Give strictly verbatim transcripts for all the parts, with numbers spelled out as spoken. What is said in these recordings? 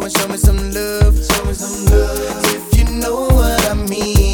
and show me some love. Show me some love. If you know what I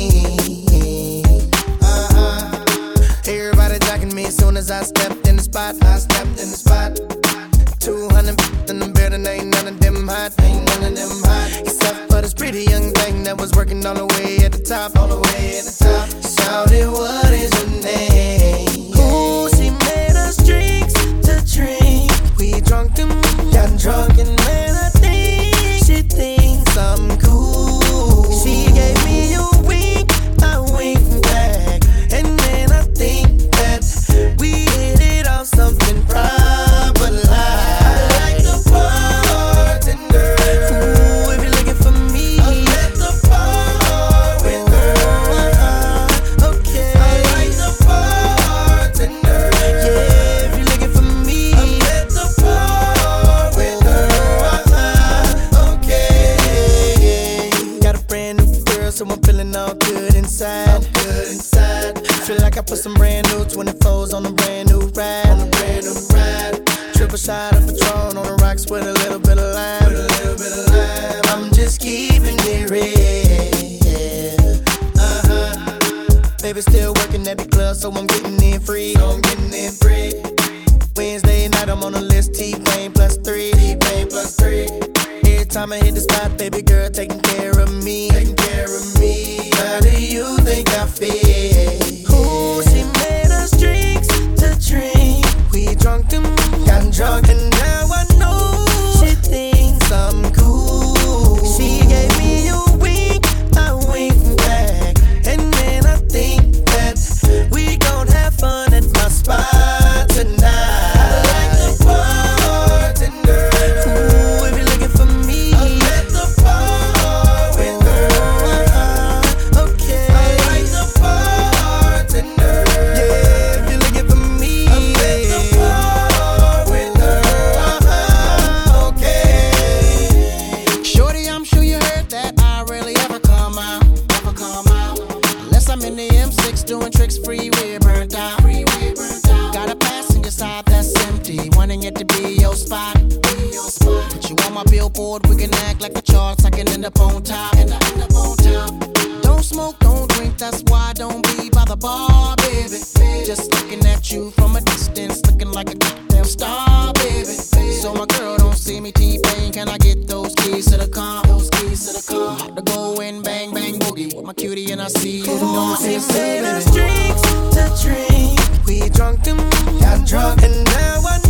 mean. Uh-huh. Everybody jacking me as soon as I stepped in the spot. I stepped in the spot. Two hundred in the building, ain't none of them hot. Ain't none of them hot. Except for this pretty young thing that was working all the way at the top. All the way at the top. Shouted, what is her name? Ooh, she made us drinks to drink. We drunk them, got drunk, and man, I think she thinks I'm cool. She gave me a wink, I winked back, and then I think that we hit it off something proper like. I like the bartender. Ooh, if you're looking for me, I'm at the bar with her. Uh-uh, okay. I like the bartender. Yeah, if you're looking for me, I'm at the bar with her. Uh-uh, okay. Got a brand new girl, so I'm feeling all good inside. I'm good inside. Feel like I put some brand new twenty-fours on a brand new ride. On a brand new ride. Triple shot of Patron on the rocks with a little bit of lime. With a little bit of lime. I'm just keeping it real. Uh-huh. Baby still working at the club, so I'm getting in free. So I'm getting in free. Wednesday night I'm on the list, T-Pain plus three. T-Pain plus three. Every time I hit the spot, baby girl taking care of me. Taking care of me. How do you think I feel? Ooh, she made us drinks to drink. We drunk them, got drunk, and now I know she thinks I'm cool. She gave me a wink, I winked back, and then I think that we gon' have fun at my spot tonight. I like the bartender. Ooh, if you're looking for me, I'm at the bar with her. Uh-uh, okay. I like the bartender. Yeah, if you're looking for me, I'm at the bar with her. Uh-uh, okay. Shorty, I'm sure you heard that I rarely ever come out, ever come out. Unless I'm in the M six doing tricks, freeway burnt out. Freeway burnt out. Got a passenger side that's empty, wanting it to be your spot. Be your spot. Put you on my billboard, we can act like the charts. I can end up on top. End up, end up on top. Don't smoke, don't drink, that's why I don't be by the bar, baby. Just looking at you from a distance, looking like a goddamn star, baby. So my girl don't see me T-Pain, can I get those keys to the car? Those keys to the car. I'm about to go and bang, bang, boogie with my cutie and I see you. Ooh, she made us drinks to drink. We drunk them, got drunk, and now I